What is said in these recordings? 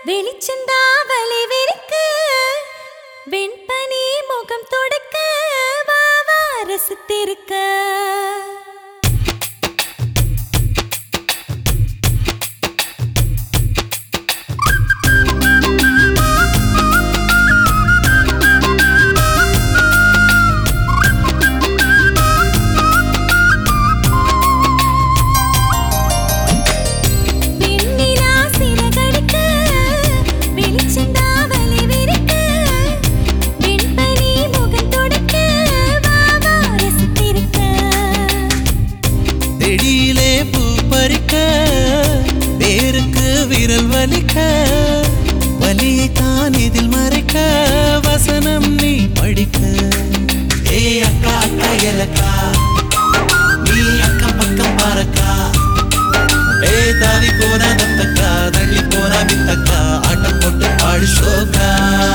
வெளிச்சந்தாவலை விரிக்கு வெண்பனி முகம் தொடக்க வாவா ரசித்திருக்க வலியை தான் இதில் மறைக்க வசனம் நீ படிக்க ஏ அக்கா அக்கா எலக்கா நீ அக்கம் பக்கம் பாரக்கா ஏ தாவி போனா தத்தக்கா தள்ளி போனா வித்தக்கா ஆட்டம் போட்டு பாடு ஷோக்கா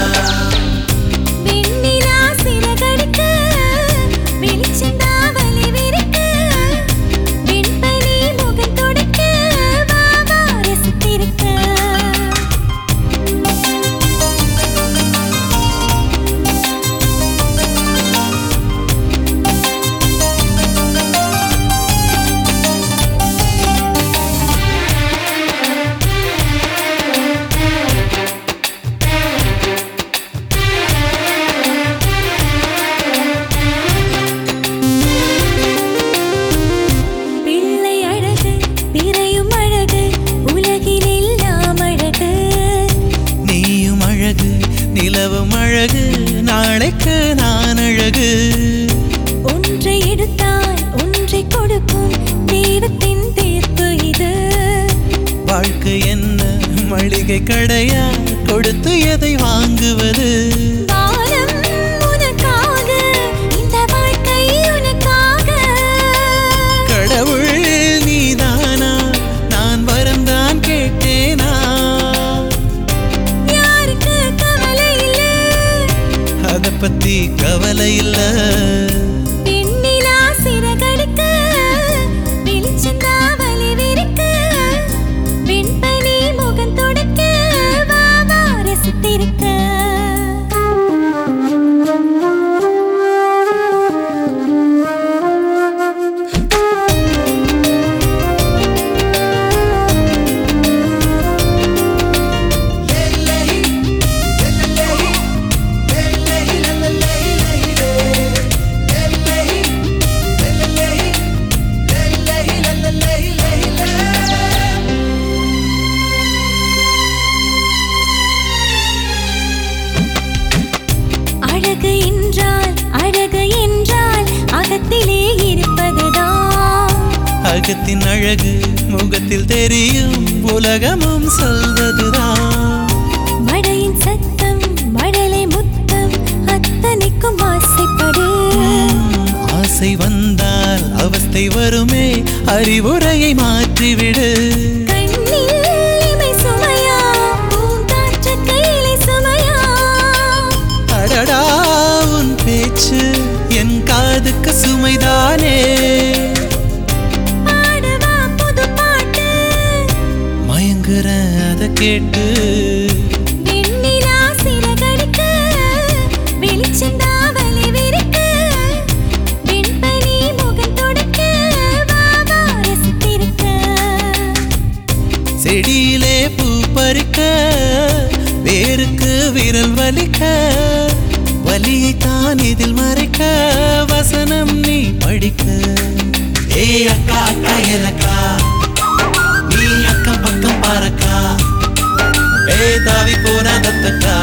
நிலவும் அழகு நாளைக்கு நான் அழகு ஒன்றை எடுத்தால் ஒன்றை கொடுக்கும் தெய்வத்தின் தீர்ப்பு இது வாழ்க்கை என்ன மளிகை கடையா கொடுத்து எதை வாங்குவது இந்த வாழ்க்கை உனக்காக கடவுள் நீதானா நான் வரந்தான் கேட்டேனா அத பத்தி கவலை இல்ல பெண்ணிலா சிறகடிக்க வெளிச்சந்தாவலை விரிக்க வெண்பனி முகம் தொடக்க வாவா ரசித்திருக்க அழகு என்றால் அகத்திலே இருப்பதுதான் அகத்தின் அழகு முகத்தில் தெரியும் உலகமும் சொல்வதுதான் மழையின் சத்தம் மழலை முத்தம் அத்தனைக்கும் ஆசைப்படு ஆசை வந்தால் அவஸ்தை வருமே அறிவுரையை மாற்றிவிடு என் காதுக்கு சுமைதானே பாடவா புது பாட்டு மயங்குற அத கேட்டு வெண்ணிலா சிறகடிக்க வெளிச்சந்தாவலை விரிக்க வெண்பனி முகம் தொடக்க வாவா ரசித்திருக்க செடியிலே பூ பறிக்க வேருக்கு விரல் வலிக்க வலியை தான் இதில் மறைக்க வசனம் நீ படிக்க ஏ அக்கா அக்கா எலக்கா நீ அக்கம் பக்கம் பாரக்கா ஏ தாவி போனா தத்தக்கா